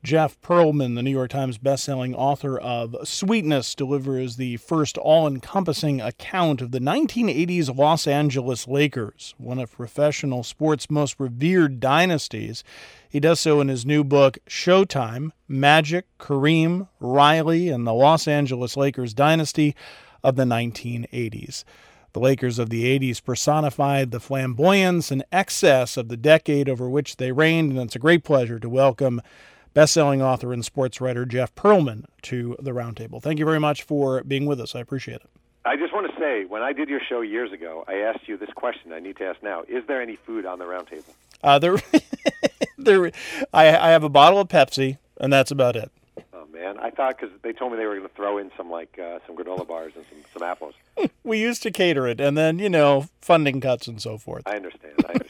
Jeff Pearlman, the New York Times bestselling author of Sweetness, delivers the first all-encompassing account of the 1980s Los Angeles Lakers, one of professional sports' most revered dynasties. He does so in his new book, Showtime, Magic, Kareem, Riley, and the Los Angeles Lakers Dynasty of the 1980s. The Lakers of the 80s personified the flamboyance and excess of the decade over which they reigned, and it's a great pleasure to welcome best-selling author and sports writer Jeff Pearlman to the Roundtable. Thank you very much for being with us. I appreciate it. I just want to say, when I did your show years ago, I asked you this question I need to ask now. Is there any food on the Roundtable? I have a bottle of Pepsi, and that's about it. Oh, man. I thought, because they told me they were going to throw in some granola bars and some apples. We used to cater it, and then, funding cuts and so forth. I understand.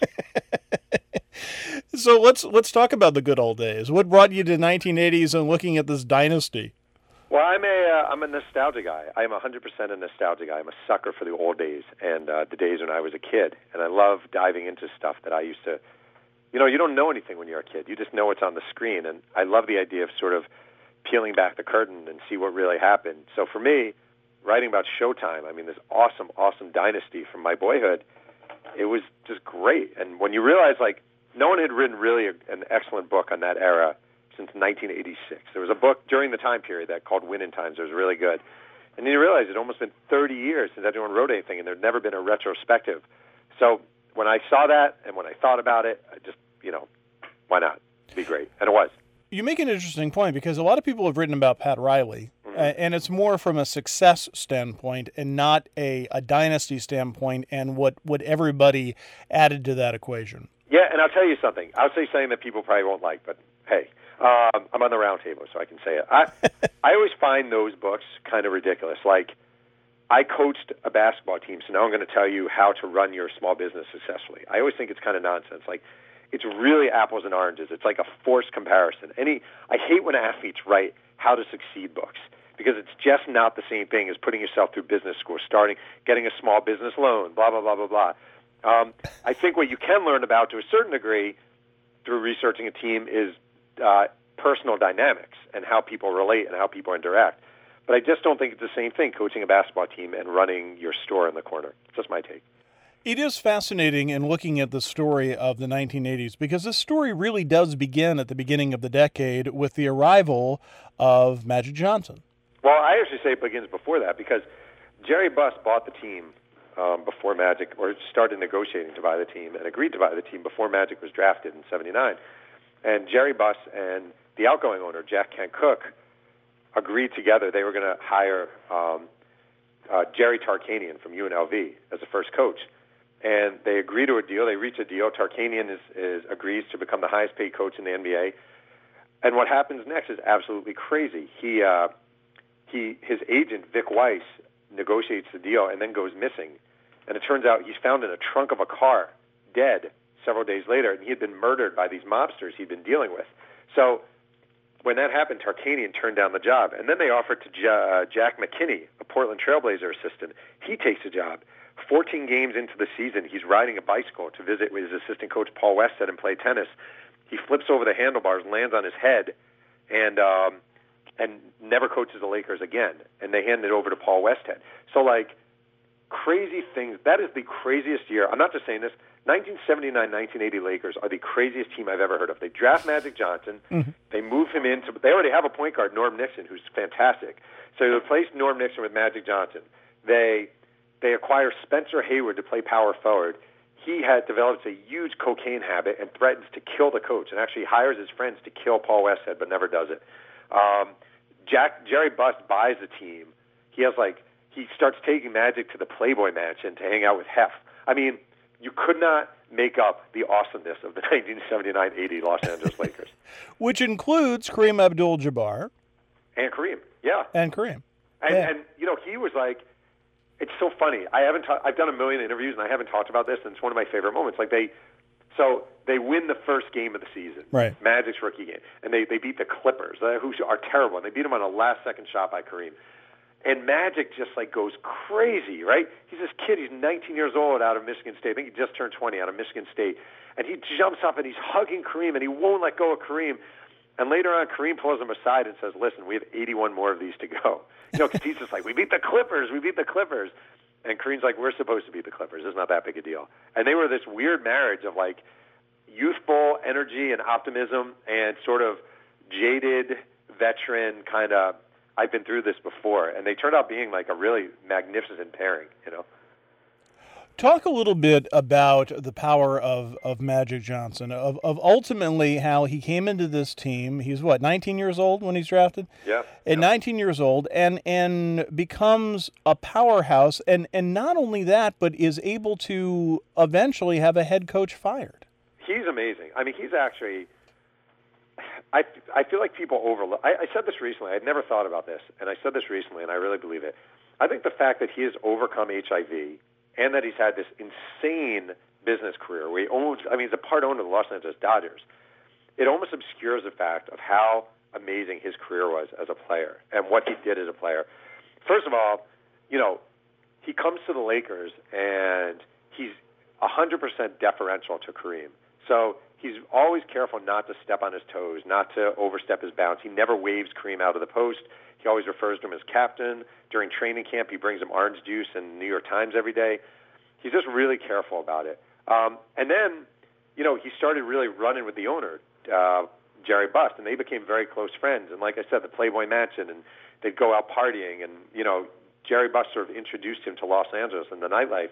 So let's talk about the good old days. What brought you to 1980s and looking at this dynasty? Well, I'm a nostalgia guy. I'm 100% a nostalgia guy. I'm a sucker for the old days and the days when I was a kid. And I love diving into stuff that I used to, you don't know anything when you're a kid. You just know what's on the screen. And I love the idea of sort of peeling back the curtain and see what really happened. So for me, writing about Showtime, this awesome, awesome dynasty from my boyhood, it was just great. And when you realize, no one had written really an excellent book on that era since 1986. There was a book during the time period that called Winning Times that was really good. And then you realize it almost been 30 years since anyone wrote anything, and there'd never been a retrospective. So when I saw that and when I thought about it, I just, why not? It'd be great. And it was. You make an interesting point because a lot of people have written about Pat Riley, and it's more from a success standpoint and not a dynasty standpoint and what everybody added to that equation. Yeah, and I'll tell you something. I'll say something that people probably won't like, but hey, I'm on the Roundtable, so I can say it. I always find those books kind of ridiculous. I coached a basketball team, so now I'm going to tell you how to run your small business successfully. I always think it's kind of nonsense. It's really apples and oranges. It's like a forced comparison. I hate when athletes write how to succeed books because it's just not the same thing as putting yourself through business school, getting a small business loan, blah, blah, blah, blah, blah. I think what you can learn about to a certain degree through researching a team is personal dynamics and how people relate and how people interact. But I just don't think it's the same thing, coaching a basketball team and running your store in the corner. It's just my take. It is fascinating in looking at the story of the 1980s because this story really does begin at the beginning of the decade with the arrival of Magic Johnson. Well, I actually say it begins before that because Jerry Buss bought the team before Magic, or started negotiating to buy the team and agreed to buy the team before Magic was drafted in '79. And Jerry Buss and the outgoing owner, Jack Kent Cooke, agreed together they were going to hire Jerry Tarkanian from UNLV as the first coach. And they agreed to a deal. They reached a deal. Tarkanian agrees to become the highest paid coach in the NBA. And what happens next is absolutely crazy. His agent, Vic Weiss, negotiates the deal and then goes missing. And it turns out he's found in a trunk of a car, dead, several days later, and he had been murdered by these mobsters he'd been dealing with. So when that happened, Tarkanian turned down the job. And then they offered to Jack McKinney, a Portland Trailblazer assistant. He takes the job. 14 games into the season, he's riding a bicycle to visit with his assistant coach, Paul Westhead, and play tennis. He flips over the handlebars, lands on his head, and never coaches the Lakers again. And they hand it over to Paul Westhead. So, crazy things. That is the craziest year. I'm not just saying this. 1979-1980 Lakers are the craziest team I've ever heard of. They draft Magic Johnson. Mm-hmm. They move him into. They already have a point guard, Norm Nixon, who's fantastic. So they replace Norm Nixon with Magic Johnson. They acquire Spencer Hayward to play power forward. He develops a huge cocaine habit and threatens to kill the coach, and actually hires his friends to kill Paul Westhead, but never does it. Jerry Buss buys the team. He starts taking Magic to the Playboy Mansion to hang out with Hef. You could not make up the awesomeness of the 1979-80 Los Angeles Lakers. Which includes Kareem Abdul-Jabbar. And Kareem, yeah. And Kareem. And he was it's so funny. I've done a million interviews, and I haven't talked about this, and it's one of my favorite moments. They win the first game of the season, right? Magic's rookie game, and they beat the Clippers, who are terrible, and they beat them on a last-second shot by Kareem. And Magic just goes crazy, right? He's this kid. He's 19 years old out of Michigan State. I think he just turned 20 out of Michigan State. And he jumps up and he's hugging Kareem, and he won't let go of Kareem. And later on, Kareem pulls him aside and says, listen, we have 81 more of these to go. Because he's just like, we beat the Clippers. And Kareem's like, we're supposed to beat the Clippers. It's not that big a deal. And they were this weird marriage of like youthful energy and optimism and sort of jaded veteran kind of, I've been through this before. And they turned out being like a really magnificent pairing, Talk a little bit about the power of Magic Johnson, of ultimately how he came into this team. He's 19 years old when he's drafted? Yeah. At 19 years old, and becomes a powerhouse, and not only that, but is able to eventually have a head coach fired. He's amazing. I mean, he's actually, I feel like people overlook, I said this recently, I'd never thought about this, and I said this recently, and I really believe it. I think the fact that he has overcome HIV, and that he's had this insane business career where he's a part owner of the Los Angeles Dodgers. It almost obscures the fact of how amazing his career was as a player and what he did as a player. First of all, he comes to the Lakers and he's 100% deferential to Kareem. So he's always careful not to step on his toes, not to overstep his bounds. He never waves Kareem out of the post. He always refers to him as captain. During training camp, he brings him orange juice and the New York Times every day. He's just really careful about it. And then, he started really running with the owner, Jerry Buss, and they became very close friends. And like I said, the Playboy Mansion, and they'd go out partying. And, Jerry Buss sort of introduced him to Los Angeles and the nightlife.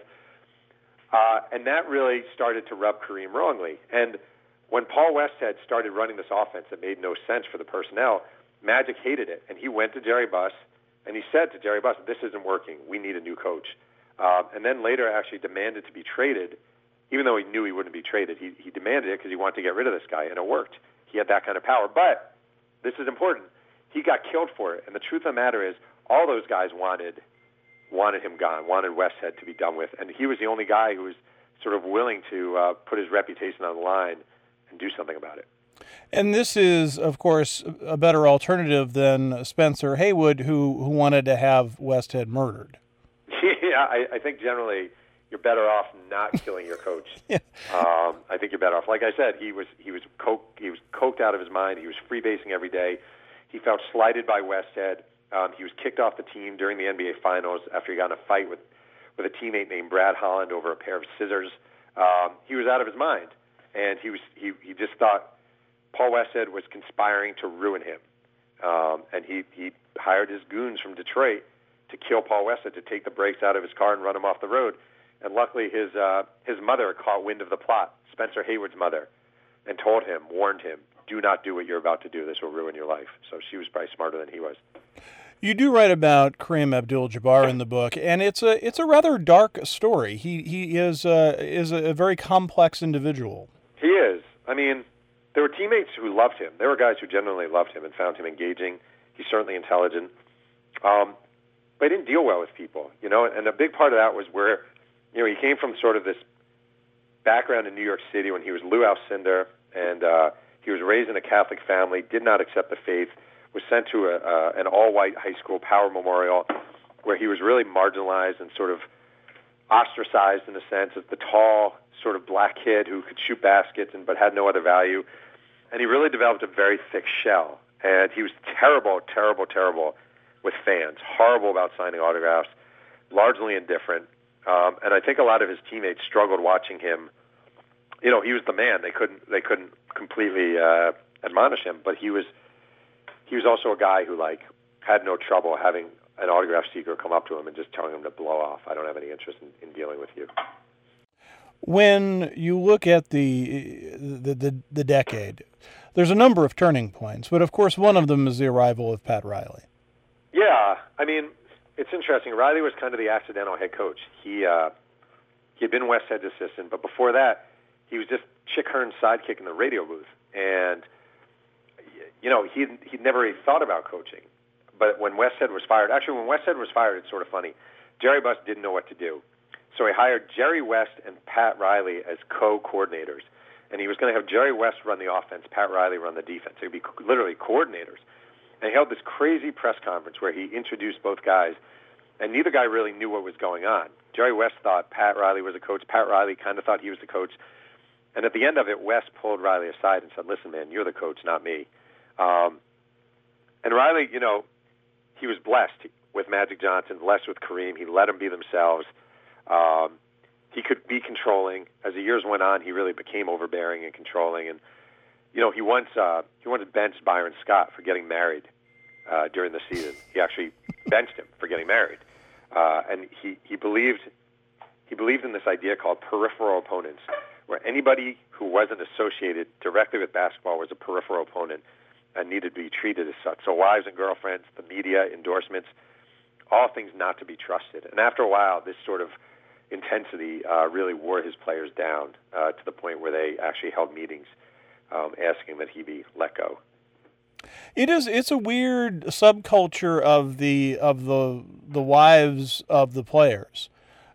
And that really started to rub Kareem wrongly. And when Paul Westhead started running this offense that made no sense for the personnel, Magic hated it, and he went to Jerry Buss, and he said to Jerry Buss, this isn't working. We need a new coach. And then later actually demanded to be traded, even though he knew he wouldn't be traded. He demanded it because he wanted to get rid of this guy, and it worked. He had that kind of power. But this is important. He got killed for it, and the truth of the matter is all those guys wanted him gone, wanted Westhead to be done with, and he was the only guy who was sort of willing to put his reputation on the line and do something about it. And this is, of course, a better alternative than Spencer Haywood, who wanted to have Westhead murdered. Yeah, I think generally you're better off not killing your coach. Yeah. I think you're better off. Like I said, he was coked out of his mind. He was freebasing every day. He felt slighted by Westhead. He was kicked off the team during the NBA Finals after he got in a fight with a teammate named Brad Holland over a pair of scissors. He was out of his mind, and he just thought Paul Westhead was conspiring to ruin him, and he hired his goons from Detroit to kill Paul Westhead, to take the brakes out of his car and run him off the road. And luckily, his mother caught wind of the plot, Spencer Haywood's mother, and warned him, do not do what you're about to do. This will ruin your life. So she was probably smarter than he was. You do write about Kareem Abdul-Jabbar in the book, and it's a rather dark story. He is a very complex individual. He is. I mean, there were teammates who loved him. There were guys who genuinely loved him and found him engaging. He's certainly intelligent. But he didn't deal well with people, and a big part of that was where, he came from sort of this background in New York City when he was Lou Alcindor, and he was raised in a Catholic family, did not accept the faith, was sent to an all-white high school, Power Memorial, where he was really marginalized and sort of ostracized in a sense as the tall, sort of black kid who could shoot baskets but had no other value. And he really developed a very thick shell. And he was terrible, terrible, terrible with fans, horrible about signing autographs, largely indifferent. And I think a lot of his teammates struggled watching him. He was the man. They couldn't completely admonish him, but he was also a guy who had no trouble having an autograph seeker come up to him and just telling him to blow off. I don't have any interest in dealing with you. When you look at the decade, there's a number of turning points, but of course one of them is the arrival of Pat Riley. Yeah, I mean, it's interesting. Riley was kind of the accidental head coach. He had been Westhead's assistant, but before that, he was just Chick Hearn's sidekick in the radio booth, and he'd never even thought about coaching. But when Westhead was fired, it's sort of funny. Jerry Buss didn't know what to do. So he hired Jerry West and Pat Riley as co-coordinators. And he was going to have Jerry West run the offense, Pat Riley run the defense. They'd be literally coordinators. And he held this crazy press conference where he introduced both guys, and neither guy really knew what was going on. Jerry West thought Pat Riley was a coach. Pat Riley kind of thought he was the coach. And at the end of it, West pulled Riley aside and said, listen, man, you're the coach, not me. And Riley, he was blessed with Magic Johnson, blessed with Kareem. He let them be themselves. He could be controlling. As the years went on, he really became overbearing and controlling. And he once benched Byron Scott for getting married during the season. He actually benched him for getting married, and he believed in this idea called peripheral opponents, where anybody who wasn't associated directly with basketball was a peripheral opponent and needed to be treated as such. So wives and girlfriends, the media, endorsements, all things not to be trusted. And after a while, this sort of intensity really wore his players down to the point where they actually held meetings asking that he be let go. It's a weird subculture of the wives of the players.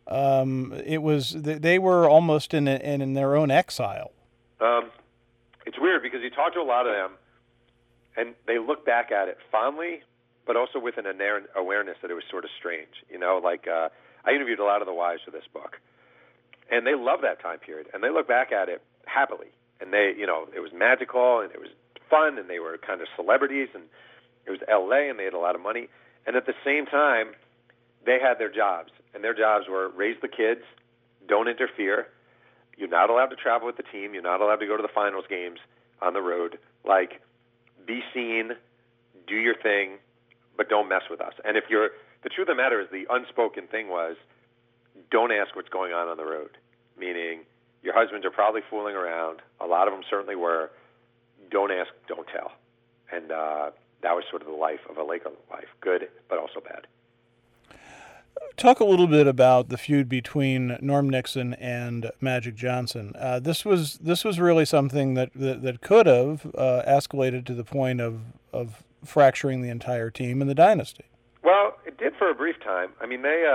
They were almost in their own exile. It's weird because you talk to a lot of them, and they look back at it fondly, but also with an awareness that it was sort of strange. I interviewed a lot of the wives for this book, and they love that time period, and they look back at it happily. And it was magical, and it was fun, and they were kind of celebrities, and it was L.A., and they had a lot of money. And at the same time, they had their jobs, and their jobs were raise the kids, don't interfere. You're not allowed to travel with the team. You're not allowed to go to the finals games on the road. Be seen, do your thing, but don't mess with us. And the truth of the matter is the unspoken thing was, don't ask what's going on the road, meaning your husbands are probably fooling around. A lot of them certainly were. Don't ask, don't tell. And that was sort of the life of a Laker life, good but also bad. Talk a little bit about the feud between Norm Nixon and Magic Johnson. This was really something that could have escalated to the point of fracturing the entire team and the dynasty. Well, it did for a brief time. I mean, they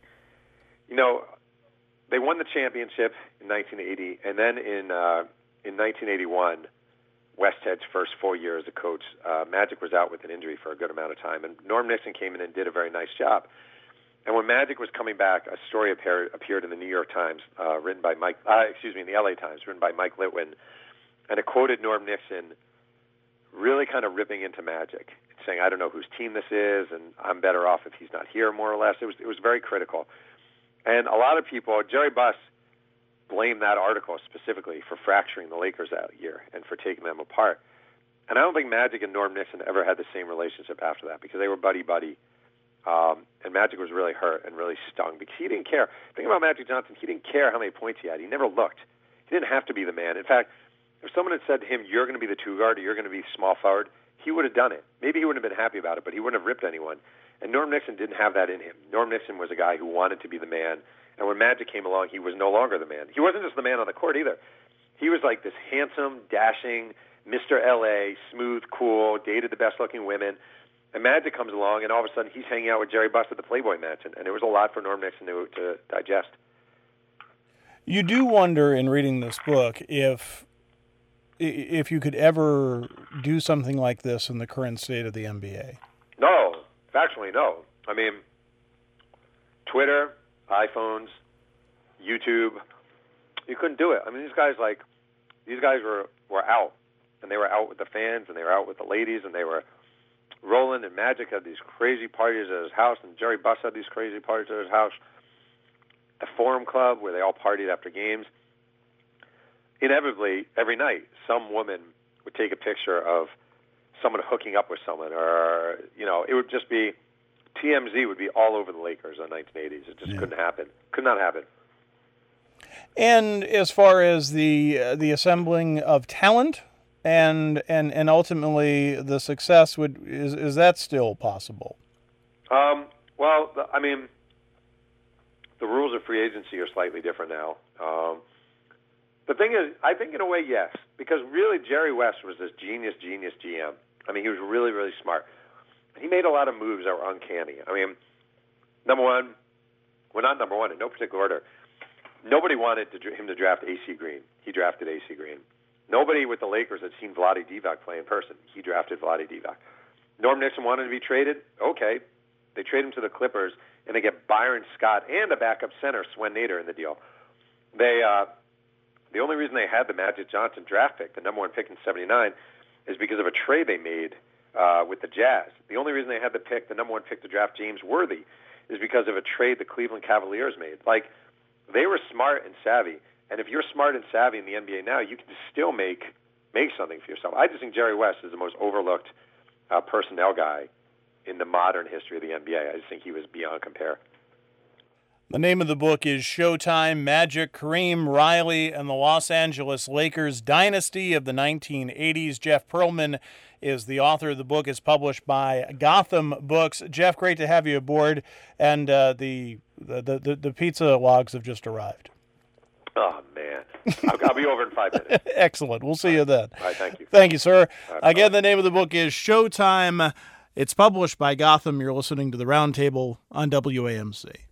won the championship in 1980, and then in 1981, Westhead's first full year as a coach, Magic was out with an injury for a good amount of time, and Norm Nixon came in and did a very nice job. And when Magic was coming back, a story appeared in the New York Times, in the LA Times, written by Mike Litwin, and it quoted Norm Nixon really kind of ripping into Magic, saying, I don't know whose team this is, and I'm better off if he's not here, more or less. It was very critical. And a lot of people, Jerry Buss blamed that article specifically for fracturing the Lakers that year and for taking them apart. And I don't think Magic and Norm Nixon ever had the same relationship after that because they were buddy-buddy. And Magic was really hurt and really stung because he didn't care. Think about Magic Johnson. He didn't care how many points he had. He never looked. He didn't have to be the man. In fact, if someone had said to him, you're going to be the two guard or you're going to be small forward, he would have done it. Maybe he wouldn't have been happy about it, but he wouldn't have ripped anyone. And Norm Nixon didn't have that in him. Norm Nixon was a guy who wanted to be the man. And when Magic came along, he was no longer the man. He wasn't just the man on the court either. He was like this handsome, dashing, Mr. L.A., smooth, cool, dated the best-looking women. And Magic comes along, and all of a sudden he's hanging out with Jerry Buss at the Playboy Mansion. And it was a lot for Norm Nixon to digest. You do wonder in reading this book if you could ever do something like this in the current state of the NBA. No, factually, no. I mean, Twitter, iPhones, YouTube, you couldn't do it. I mean, these guys were out, and they were out with the fans, and they were out with the ladies, and they were rolling, and Magic had these crazy parties at his house, and Jerry Buss had these crazy parties at his house. The Forum Club, where they all partied after games. Inevitably, every night, some woman would take a picture of someone hooking up with someone, or, it would just be, TMZ would be all over the Lakers in the 1980s. It just couldn't happen. Could not happen. And as far as the assembling of talent and ultimately the success, is that still possible? The rules of free agency are slightly different now. The thing is, I think in a way, yes, because really Jerry West was this genius GM. I mean, he was really, really smart. He made a lot of moves that were uncanny. I mean, not number one, in no particular order. Nobody wanted him to draft A.C. Green. He drafted A.C. Green. Nobody with the Lakers had seen Vlade Divac play in person. He drafted Vlade Divac. Norm Nixon wanted to be traded. Okay. They trade him to the Clippers, and they get Byron Scott and a backup center, Swen Nader, in the deal. The only reason they had the Magic Johnson draft pick, the number one pick in '79, is because of a trade they made with the Jazz. The only reason they had the number one pick to draft James Worthy, is because of a trade the Cleveland Cavaliers made. Like, they were smart and savvy, and if you're smart and savvy in the NBA now, you can still make something for yourself. I just think Jerry West is the most overlooked personnel guy in the modern history of the NBA. I just think he was beyond compare. The name of the book is Showtime: Magic, Kareem, Riley, and the Los Angeles Lakers Dynasty of the 1980s. Jeff Pearlman is the author of the book. It's published by Gotham Books. Jeff, great to have you aboard. And the pizza logs have just arrived. Oh, man. I'll be over in 5 minutes. Excellent. We'll see you then. All right, thank you. Thank you, sir. Right, Again, the name of the book is Showtime. It's published by Gotham. You're listening to The Roundtable on WAMC.